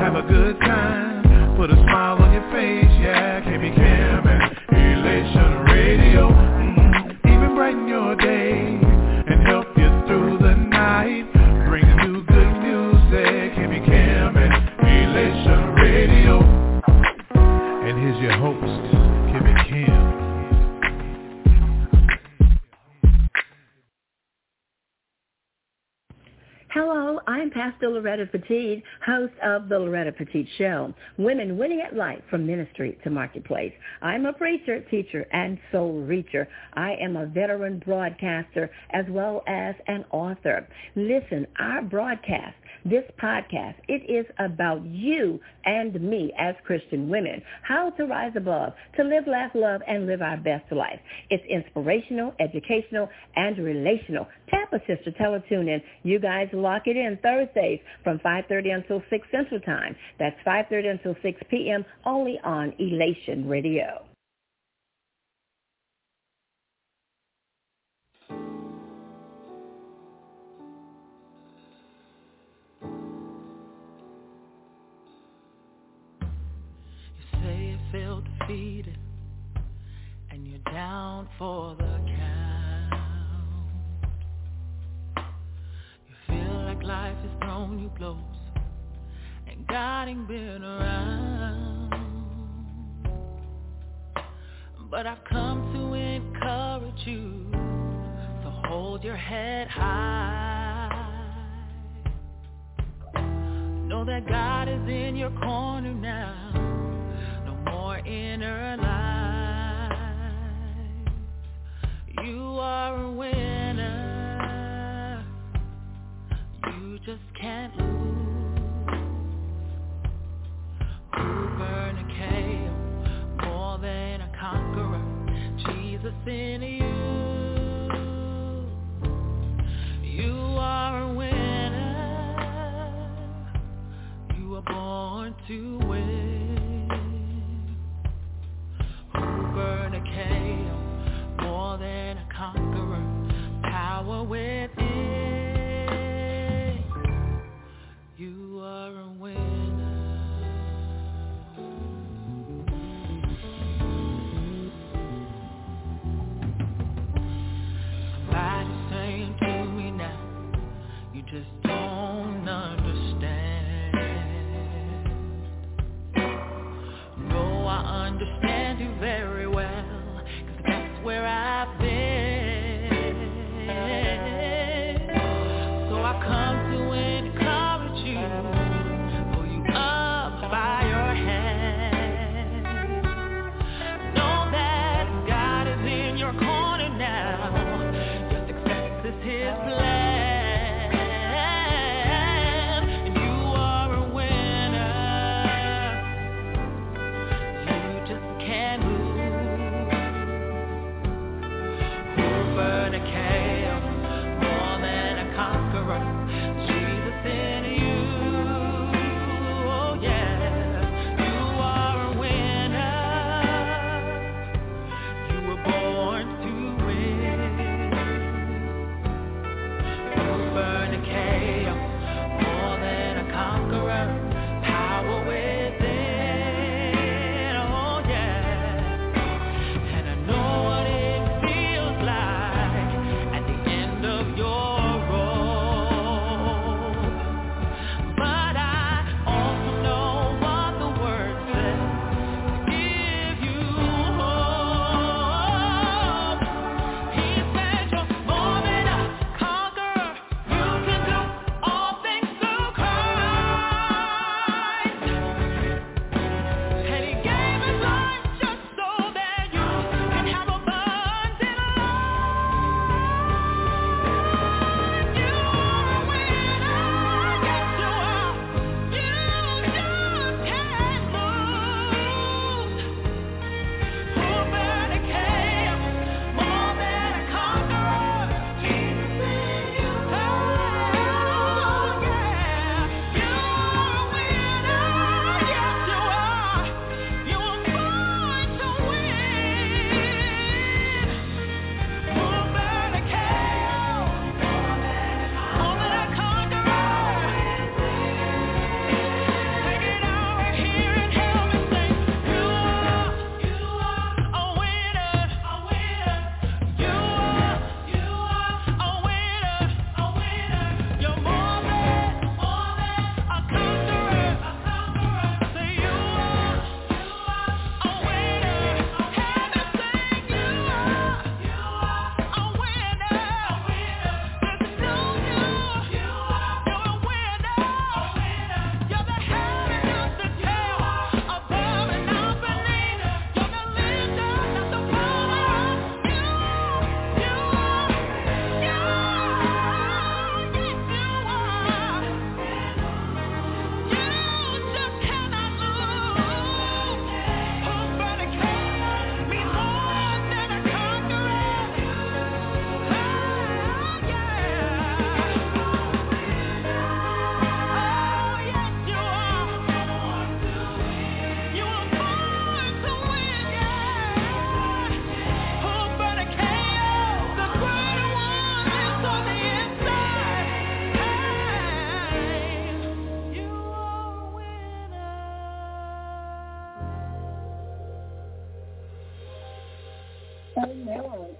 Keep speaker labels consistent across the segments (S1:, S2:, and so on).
S1: have a good time, put a smile on your face, yeah. KB Cam and Elation Radio, even brighten your day and help you through the night. Bringing you good music, KB Cam and Elation Radio. And here's your host, KB Cam.
S2: Hello, I'm Pastor Loretta Petit, host of The Loretta Petit Show, Women Winning at Life from Ministry to Marketplace. I'm a preacher, teacher, and soul reacher. I am a veteran broadcaster as well as an author. Listen, our broadcast, this podcast, it is about you and me as Christian women, how to rise above, to live, laugh, love, and live our best life. It's inspirational, educational, and relational. Tap a sister, tell her, tune in. You guys lock it in Thursdays from 5:30 until 6 Central Time. That's 5:30 until 6 p.m. only on Elation Radio.
S3: You say you feel defeated and you're down for the count. Feel like life has thrown you blows and God ain't been around. But I've come to encourage you, so hold your head high. Know that God is in your corner now, no more inner lies. You are a winner, just can't lose. Copernicus, more than a conqueror, Jesus in you. You are a winner, you were born to win. Copernicus, more than a conqueror,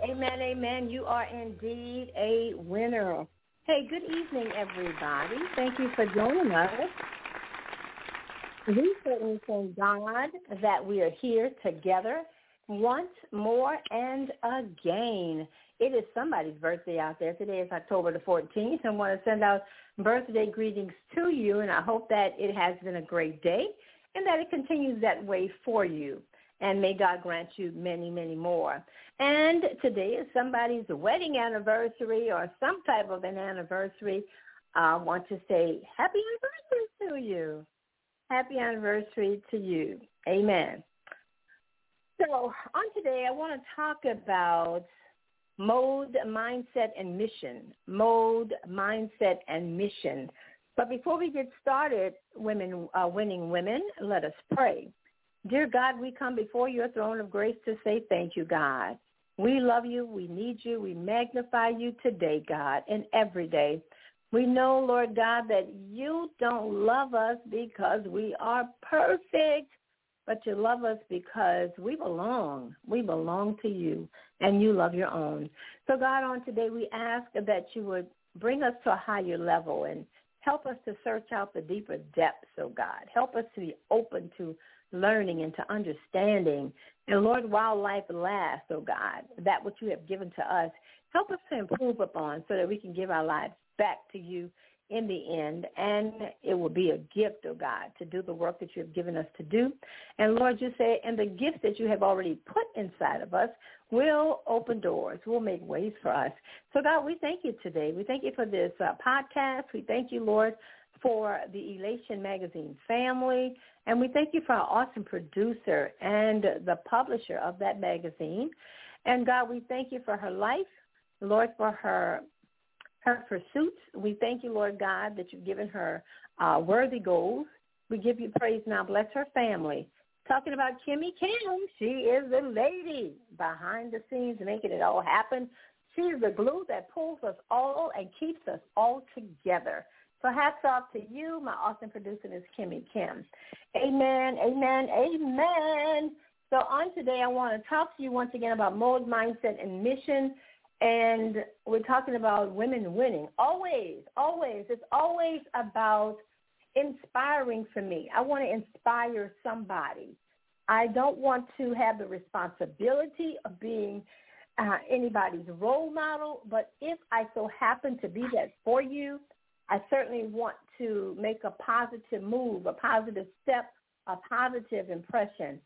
S2: Amen, amen. You are indeed a winner. Hey, good evening, everybody. Thank you for joining us. We certainly thank God that we are here together once more and again. It is somebody's birthday out there. Today is October the 14th. I want to send out birthday greetings to you, and I hope that it has been a great day and that it continues that way for you. And may God grant you many, many more. And today is somebody's wedding anniversary or some type of an anniversary. I want to say happy anniversary to you. Happy anniversary to you. Amen. So on today, I want to talk about mode, mindset, and mission. Mode, mindset, and mission. But before we get started, winning women, let us pray. Dear God, we come before your throne of grace to say thank you, God. We love you. We need you. We magnify you today, God, and every day. We know, Lord God, that you don't love us because we are perfect, but you love us because we belong. We belong to you, and you love your own. So, God, on today we ask that you would bring us to a higher level and help us to search out the deeper depths, oh God. Help us to be open to learning and to understanding. And, Lord, while life lasts, oh God, that which you have given to us, help us to improve upon so that we can give our lives back to you in the end, and it will be a gift, oh God, to do the work that you have given us to do. And Lord, you say, and the gifts that you have already put inside of us will open doors, will make ways for us. So God, we thank you today. We thank you for this podcast. We thank you, Lord, for the Elation Magazine family, and we thank you for our awesome producer and the publisher of that magazine. And God, we thank you for her life, Lord, for her pursuits. We thank you, Lord God, that you've given her worthy goals. We give you praise now. Bless her family. Talking about Kimmy Kim, she is the lady behind the scenes making it all happen. She is the glue that pulls us all and keeps us all together. So hats off to you. My awesome producer is Kimmy Kim. Amen, amen, amen. So on today, I want to talk to you once again about mode, mindset, and mission. And we're talking about women winning. Always, always. It's always about inspiring for me. I want to inspire somebody. I don't want to have the responsibility of being anybody's role model, but if I so happen to be that for you, I certainly want to make a positive move, a positive step, a positive impression.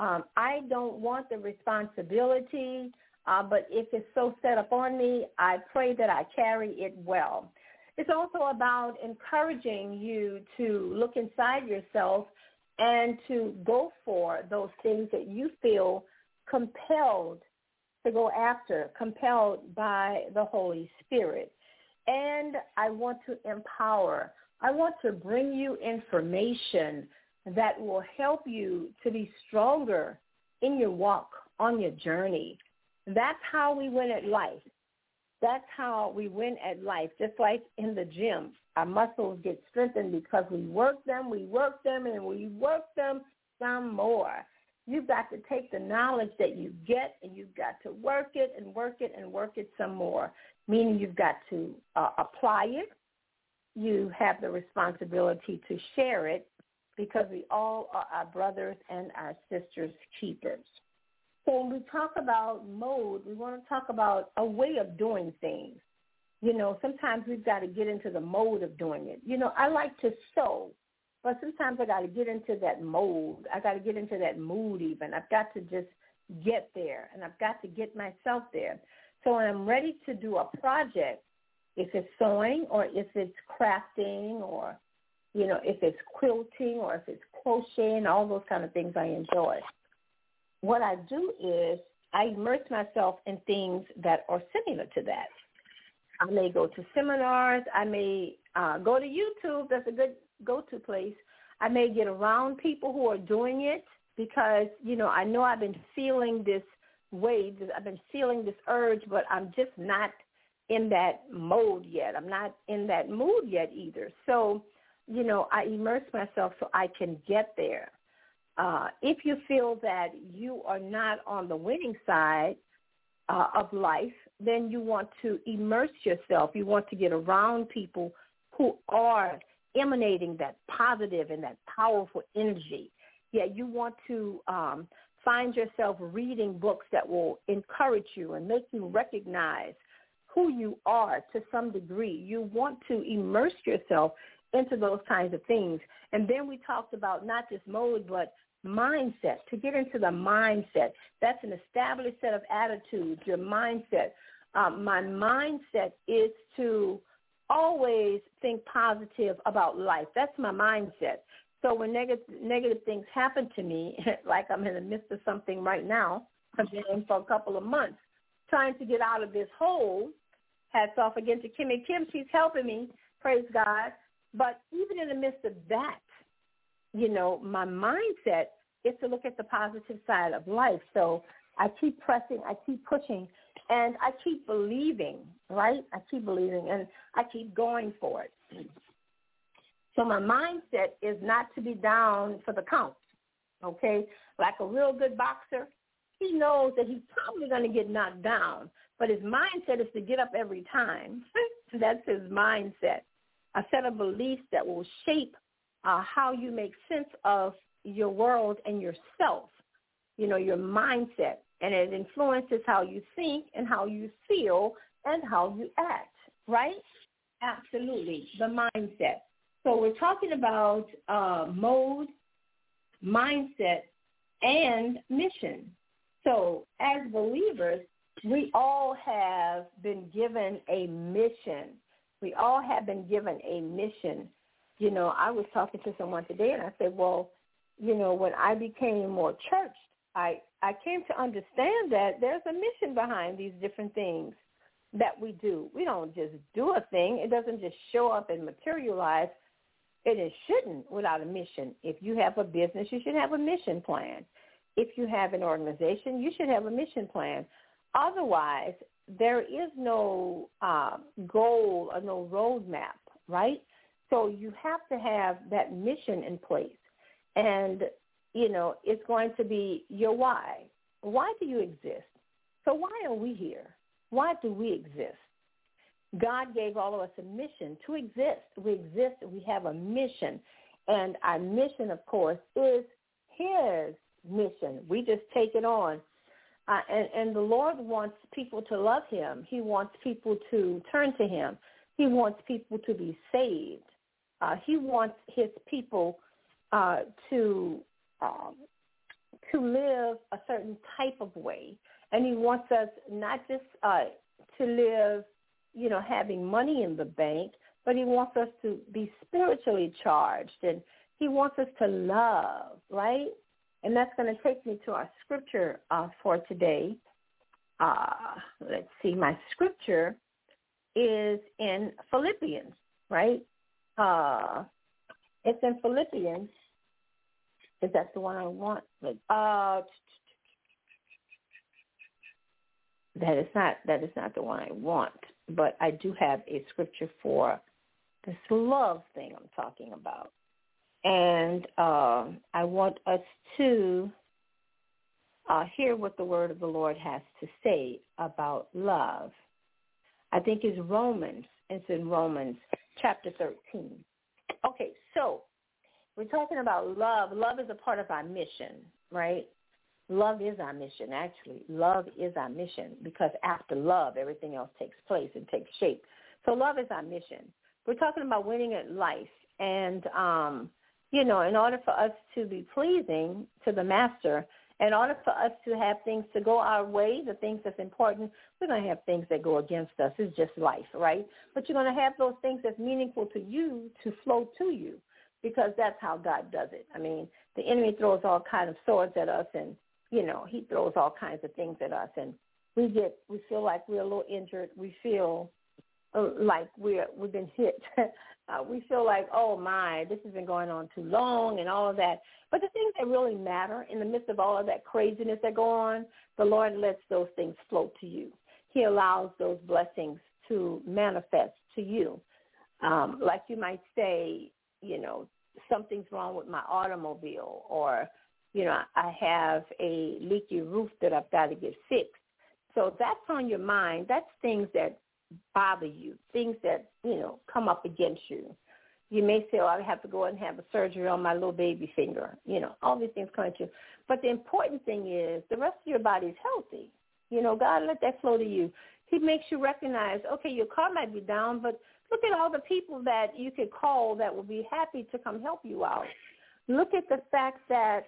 S2: I don't want the responsibility, but if it's so set up on me, I pray that I carry it well. It's also about encouraging you to look inside yourself and to go for those things that you feel compelled to go after, compelled by the Holy Spirit. And I want to empower. I want to bring you information that will help you to be stronger in your walk, on your journey. That's how we win at life. That's how we win at life. Just like in the gym, our muscles get strengthened because we work them, and we work them some more. You've got to take the knowledge that you get, and you've got to work it and work it and work it some more, meaning you've got to apply it. You have the responsibility to share it because we all are our brothers and our sisters' keepers. So when we talk about mode, we want to talk about a way of doing things. You know, sometimes we've got to get into the mode of doing it. You know, I like to sew, but sometimes I got to get into that mode. I got to get into that mood even. I've got to just get there, and I've got to get myself there. So when I'm ready to do a project, if it's sewing or if it's crafting or, you know, if it's quilting or if it's crocheting, all those kind of things I enjoy. What I do is I immerse myself in things that are similar to that. I may go to seminars. I may go to YouTube. That's a good go-to place. I may get around people who are doing it because, you know I've been feeling this wave. I've been feeling this urge, but I'm just not in that mode yet. I'm not in that mood yet either. So, you know, I immerse myself so I can get there. If you feel that you are not on the winning side,
S4: of life, then you want to immerse yourself. You want to get around people who are emanating that positive and that powerful energy. Yeah, you want to find yourself reading books that will encourage you and make you recognize who you are to some degree. You want to immerse yourself into those kinds of things. And then we talked about not just mode, but mindset, to get into the mindset. That's an established set of attitudes, your mindset. My mindset is to always think positive about life. That's my mindset. So when negative things happen to me, like I'm in the midst of something right now, I've been in for a couple of months, trying to get out of this hole. Hats off again to Kimmy Kim. She's helping me, praise God. But even in the midst of that, my mindset is to look at the positive side of life. So I keep pressing, I keep pushing, and I keep believing, right? I keep believing, and I keep going for it. So my mindset is not to be down for the count, okay? Like a real good boxer, he knows that he's probably going to get knocked down, but his mindset is to get up every time. That's his mindset, a set of beliefs that will shape how you make sense of your world and yourself, your mindset. And it influences how you think and how you feel and how you act, right? Absolutely, the mindset. So we're talking about mode, mindset, and mission. So as believers, we all have been given a mission. We all have been given a mission. I was talking to someone today, and I said, well, when I became more churched, I came to understand that there's a mission behind these different things that we do. We don't just do a thing. It doesn't just show up and materialize. And it shouldn't without a mission. If you have a business, you should have a mission plan. If you have an organization, you should have a mission plan. Otherwise, there is no goal or no roadmap, right? So you have to have that mission in place. And, it's going to be your why. Why do you exist? So why are we here? Why do we exist? God gave all of us a mission to exist. We exist. We have a mission. And our mission, of course, is his mission. We just take it on. And the Lord wants people to love him. He wants people to turn to him. He wants people to be saved. He wants his people to live a certain type of way. And he wants us not just to live, having money in the bank, but he wants us to be spiritually charged. And he wants us to love, right? And that's going to take me to our scripture for today. Let's see. My scripture is in Philippians, right? It's in Philippians. Is that the one I want? That is not the one I want. But I do have a scripture for this love thing I'm talking about. And I want us to hear what the word of the Lord has to say about love. I think it's Romans. It's in Romans chapter 13. Okay, so we're talking about love. Love is a part of our mission, right? Love is our mission, actually. Love is our mission because after love, everything else takes place and takes shape. So love is our mission. We're talking about winning at life. And, in order for us to be pleasing to the master, in order for us to have things to go our way, the things that's important, we're going to have things that go against us. It's just life, right? But you're going to have those things that's meaningful to you to flow to you because that's how God does it. I mean, the enemy throws all kinds of swords at us and, he throws all kinds of things at us, and we feel like we're a little injured. We feel like we've been hit. We feel like, oh my, this has been going on too long and all of that. But the things that really matter in the midst of all of that craziness that go on, the Lord lets those things flow to you. He allows those blessings to manifest to you. Like you might say, something's wrong with my automobile, or I have a leaky roof that I've got to get fixed. So that's on your mind. That's things that bother you, things that, come up against you. You may say, I have to go and have a surgery on my little baby finger. All these things come at you. But the important thing is the rest of your body is healthy. God let that flow to you. He makes you recognize, okay, your car might be down, but look at all the people that you could call that will be happy to come help you out. Look at the fact that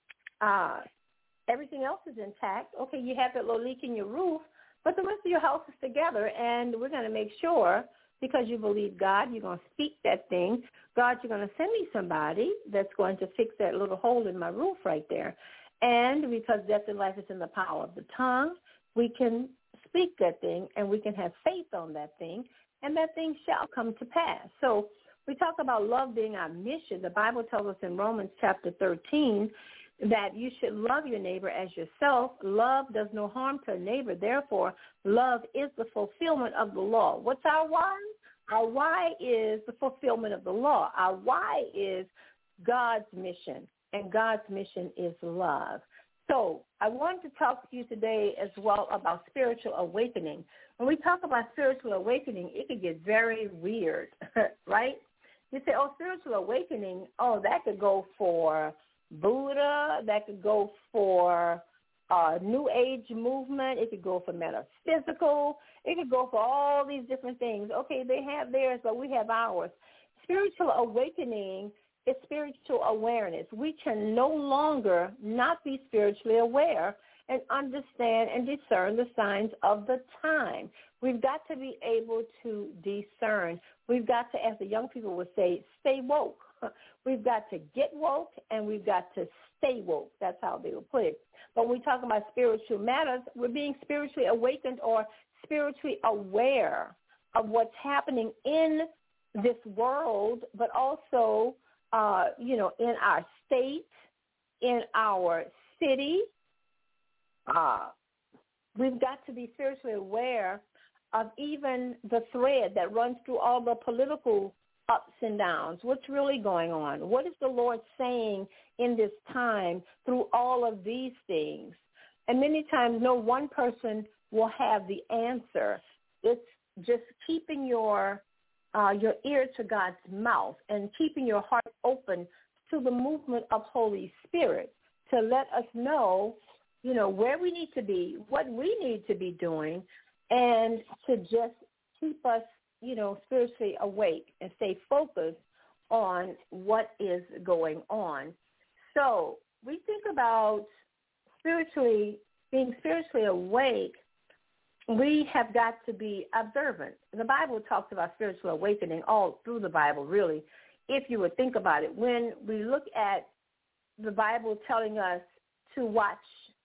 S4: everything else is intact. Okay, you have that little leak in your roof, but the rest of your house is together, and we're going to make sure, because you believe God, you're going to speak that thing. God, you're going to send me somebody that's going to fix that little hole in my roof right there. And because death and life is in the power of the tongue, we can speak that thing, and we can have faith on that thing, and that thing shall come to pass. So we talk about love being our mission. The Bible tells us in Romans chapter 13 that you should love your neighbor as yourself. Love does no harm to a neighbor. Therefore, love is the fulfillment of the law. What's our why? Our why is the fulfillment of the law. Our why is God's mission, and God's mission is love. So I wanted to talk to you today as well about spiritual awakening. When we talk about spiritual awakening, it can get very weird, right? You say, spiritual awakening, that could go for Buddha, that could go for New Age movement, it could go for metaphysical, it could go for all these different things. Okay, they have theirs, but we have ours. Spiritual awakening is spiritual awareness. We can no longer not be spiritually aware and understand and discern the signs of the time. We've got to be able to discern. We've got to, as the young people would say, stay woke. We've got to get woke, and we've got to stay woke. That's how they would put it. But when we talk about spiritual matters, we're being spiritually awakened or spiritually aware of what's happening in this world, but also in our state, in our city. We've got to be spiritually aware of even the thread that runs through all the political ups and downs. What's really going on? What is the Lord saying in this time through all of these things? And many times no one person will have the answer. It's just keeping your ear to God's mouth and keeping your heart open to the movement of Holy Spirit to let us know, where we need to be, what we need to be doing, and to just keep us, spiritually awake and stay focused on what is going on. So we think about being spiritually awake. We have got to be observant. The Bible talks about spiritual awakening all through the Bible, really, if you would think about it. When we look at the Bible telling us to watch,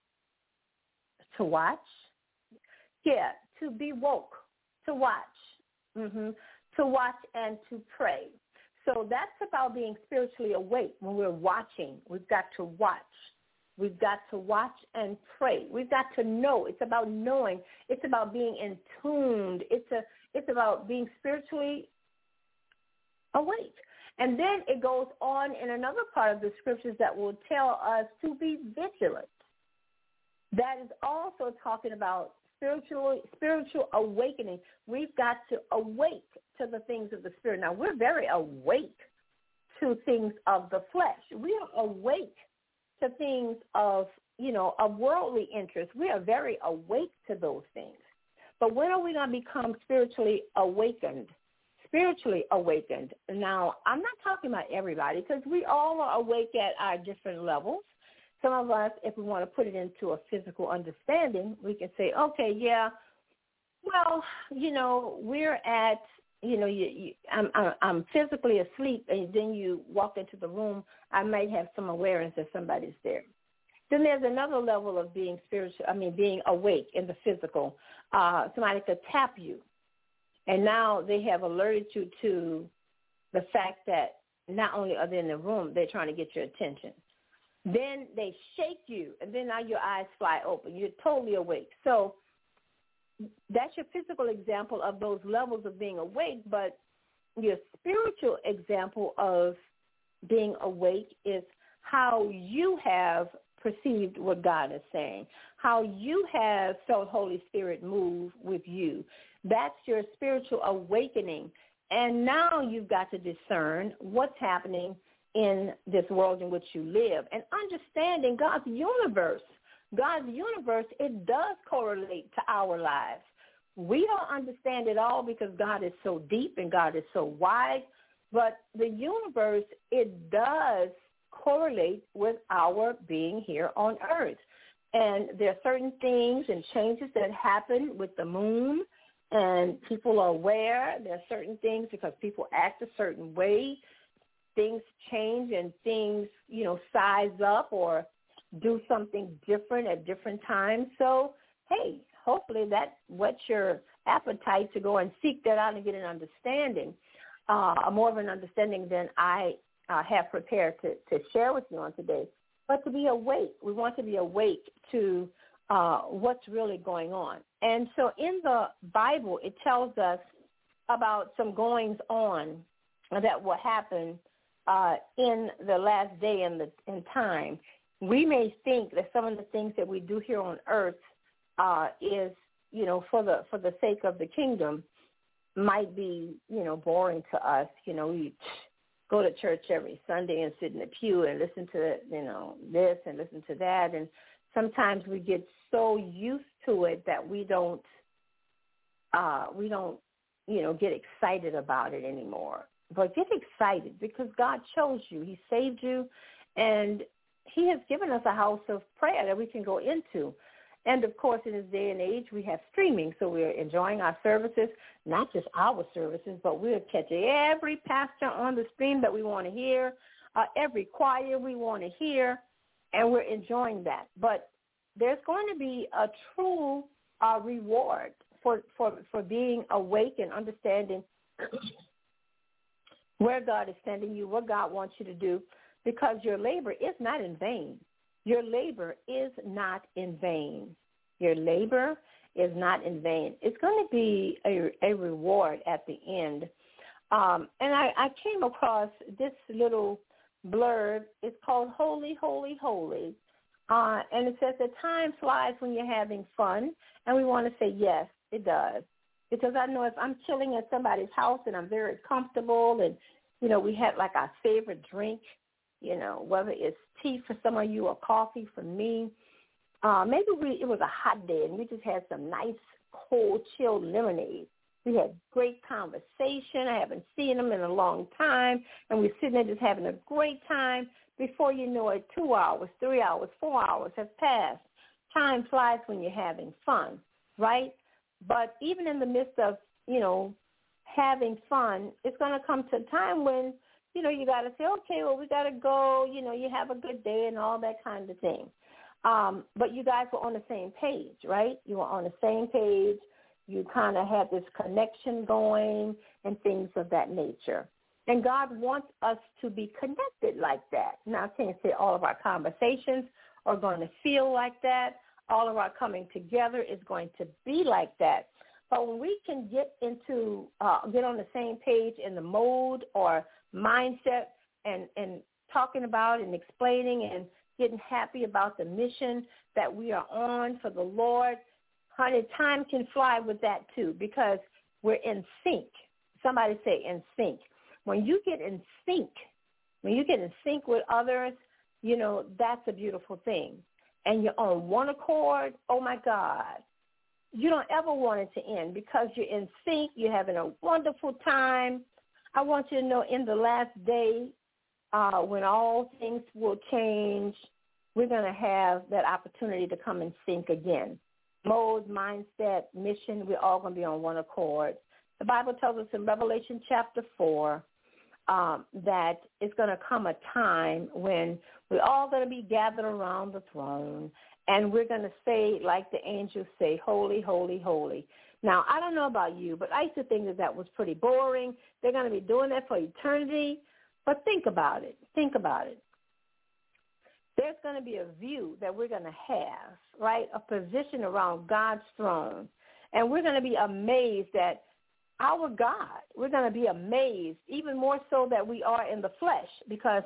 S4: to be woke, to watch, to watch and to pray. So that's about being spiritually awake. When we're watching, we've got to watch. We've got to watch and pray. We've got to know. It's about knowing. It's about being in tuned. It's about being spiritually awake. And then it goes on in another part of the scriptures that will tell us to be vigilant. That is also talking about spiritual awakening. We've got to awake to the things of the Spirit. Now, we're very awake to things of the flesh. We are awake to things of worldly interest. We are very awake to those things. But when are we going to become spiritually awakened? Now, I'm not talking about everybody, because we all are awake at our different levels. Some of us, if we want to put it into a physical understanding, we can say, okay, yeah, well, we're at, I'm physically asleep, and then you walk into the room, I might have some awareness that somebody's there. Then there's another level of being being awake in the physical. Somebody could tap you, and now they have alerted you to the fact that not only are they in the room, they're trying to get your attention. Then they shake you, and then now your eyes fly open. You're totally awake. So that's your physical example of those levels of being awake, but your spiritual example of being awake is how you have perceived what God is saying, how you have felt Holy Spirit move with you. That's your spiritual awakening. And now you've got to discern what's happening in this world in which you live and understanding God's universe. God's universe, it does correlate to our lives. We don't understand it all because God is so deep and God is so wide, but the universe, it does correlate with our being here on earth. And there are certain things and changes that happen with the moon, and people are aware. There are certain things because people act a certain way. Things change and things, size up or do something different at different times. So, hey, hopefully that whets your appetite to go and seek that out and get an understanding, more of an understanding than I have prepared to share with you on today. But to be awake, we want to be awake to what's really going on. And so in the Bible, it tells us about some goings on that will happen in the last day and time. We may think that some of the things that we do here on earth is, for the sake of the kingdom, might be, boring to us. We go to church every Sunday and sit in the pew and listen to, this and listen to that. And sometimes we get so used to it that we don't, get excited about it anymore. But get excited because God chose you. He saved you, and he has given us a house of prayer that we can go into. And, of course, in this day and age, we have streaming, so we're enjoying our services, not just our services, but we're catching every pastor on the stream that we want to hear, every choir we want to hear, and we're enjoying that. But there's going to be a true reward for being awake and understanding where God is sending you, what God wants you to do, because your labor is not in vain. Your labor is not in vain. Your labor is not in vain. It's going to be a reward at the end. And I came across this little blurb. It's called Holy, Holy, Holy. And it says that time flies when you're having fun. And we want to say, yes, it does. Because I know if I'm chilling at somebody's house and I'm very comfortable and, we had like our favorite drink, whether it's tea for some of you or coffee for me. Maybe it was a hot day and we just had some nice, cold, chilled lemonade. We had great conversation. I haven't seen them in a long time. And we're sitting there just having a great time. Before you know it, 2 hours, 3 hours, 4 hours have passed. Time flies when you're having fun, right? But even in the midst of, having fun, it's going to come to a time when, you got to say, okay, well, we got to go, you have a good day and all that kind of thing. But you guys were on the same page, right? You were on the same page. You kind of had this connection going and things of that nature. And God wants us to be connected like that. Now, I can't say all of our conversations are going to feel like that. All of our coming together is going to be like that. But when we can get on the same page in the mode or mindset and talking about and explaining and getting happy about the mission that we are on for the Lord, honey, time can fly with that too because we're in sync. Somebody say in sync. When you get in sync with others, that's a beautiful thing. And you're on one accord, oh, my God. You don't ever want it to end because you're in sync. You're having a wonderful time. I want you to know in the last day when all things will change, we're going to have that opportunity to come in sync again. Mode, mindset, mission, we're all going to be on one accord. The Bible tells us in Revelation chapter 4 that it's going to come a time when we're all going to be gathered around the throne, and we're going to say, like the angels say, holy, holy, holy. Now, I don't know about you, but I used to think that was pretty boring. They're going to be doing that for eternity. But think about it. Think about it. There's going to be a view that we're going to have, right, a position around God's throne. And we're going to be amazed at our God. We're going to be amazed, even more so that we are in the flesh, because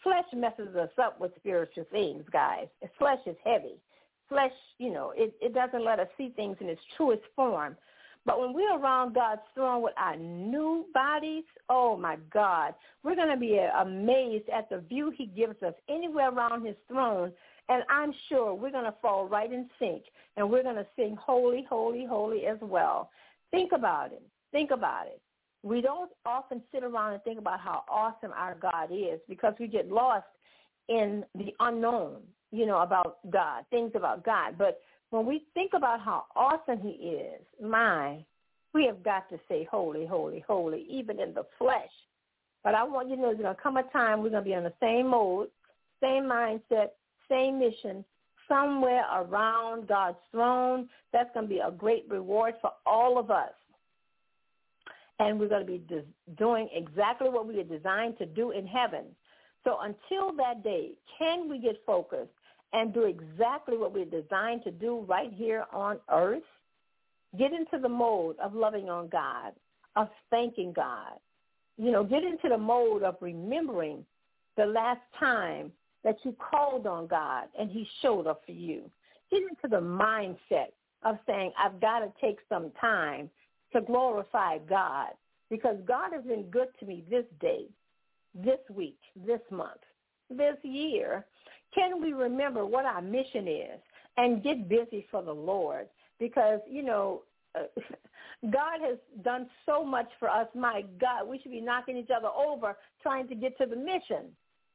S4: Flesh messes us up with spiritual things, guys. Flesh is heavy. Flesh, it doesn't let us see things in its truest form. But when we're around God's throne with our new bodies, oh, my God, we're going to be amazed at the view he gives us anywhere around his throne. And I'm sure we're going to fall right in sync, and we're going to sing holy, holy, holy as well. Think about it. Think about it. We don't often sit around and think about how awesome our God is because we get lost in the unknown, about God, things about God. But when we think about how awesome he is, we have got to say holy, holy, holy, even in the flesh. But I want you to know there's going to come a time we're going to be on the same mode, same mindset, same mission, somewhere around God's throne. That's going to be a great reward for all of us. And we're going to be doing exactly what we are designed to do in heaven. So until that day, can we get focused and do exactly what we're designed to do right here on earth? Get into the mode of loving on God, of thanking God. Get into the mode of remembering the last time that you called on God and he showed up for you. Get into the mindset of saying, I've got to take some time to glorify God because God has been good to me this day, this week, this month, this year. Can we remember what our mission is and get busy for the Lord? Because, God has done so much for us. My God, we should be knocking each other over trying to get to the mission.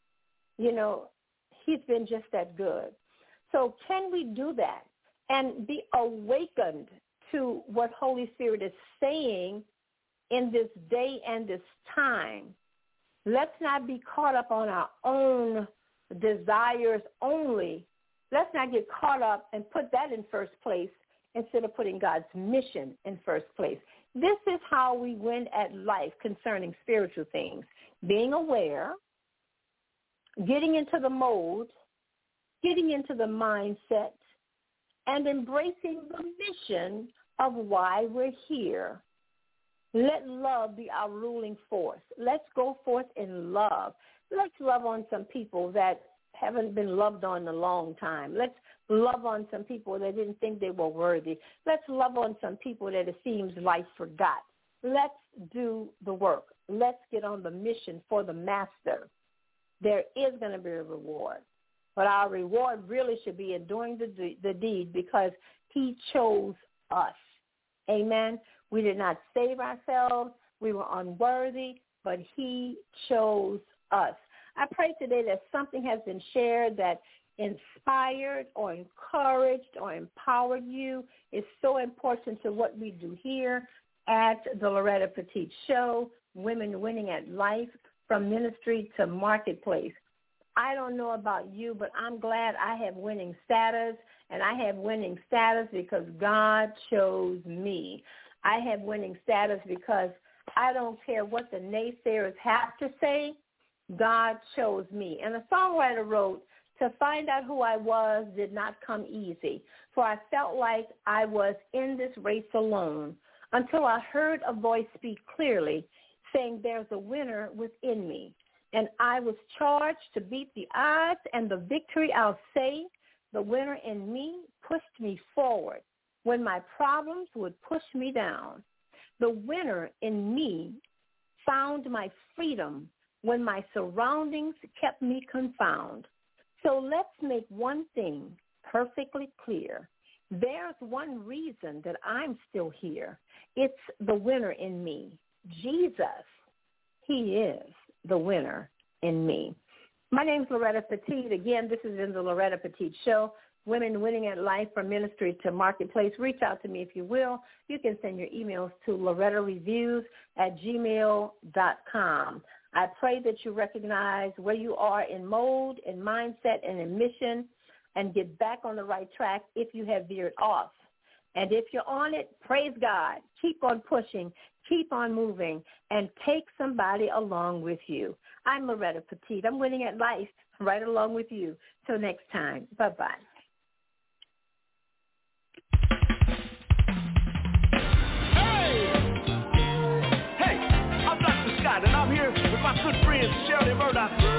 S4: He's been just that good. So can we do that and be awakened to what Holy Spirit is saying in this day and this time? Let's not be caught up on our own desires only. Let's not get caught up and put that in first place instead of putting God's mission in first place. This is how we win at life concerning spiritual things. Being aware, getting into the mode, getting into the mindset, and embracing the mission of why we're here. Let love be our ruling force. Let's go forth in love. Let's love on some people that haven't been loved on in a long time. Let's love on some people that didn't think they were worthy. Let's love on some people that it seems life forgot. Let's do the work. Let's get on the mission for the master. There is going to be a reward. But our reward really should be in doing the deed because he chose us. Amen. We did not save ourselves. We were unworthy, but he chose us. I pray today that something has been shared that inspired or encouraged or empowered you. It's so important to what we do here at the Loretta Petite Show, Women Winning at Life, from ministry to marketplace. I don't know about you, but I'm glad I have winning status, and I have winning status because God chose me. I have winning status because I don't care what the naysayers have to say. God chose me. And the songwriter wrote, to find out who I was did not come easy, for I felt like I was in this race alone until I heard a voice speak clearly saying there's a winner within me. And I was charged to beat the odds, and the victory I'll say, the winner in me pushed me forward when my problems would push me down. The winner in me found my freedom when my surroundings kept me confounded. So let's make one thing perfectly clear. There's one reason that I'm still here. It's the winner in me. Jesus, he is the winner in me. My name is Loretta Petite. Again, this is in the Loretta Petite Show, Women Winning at Life, from ministry to marketplace. Reach out to me if you will. You can send your emails to lorettareviews@gmail.com. I pray that you recognize where you are in mode, in mindset, and in mission, and get back on the right track if you have veered off. And if you're on it, praise God. Keep on pushing. Keep on moving. And take somebody along with you. I'm Loretta Petite. I'm winning at life right along with you. Till next time. Bye-bye.
S5: Hey, I'm Dr. Scott, and I'm here with my good friend, Shirley Murdoch.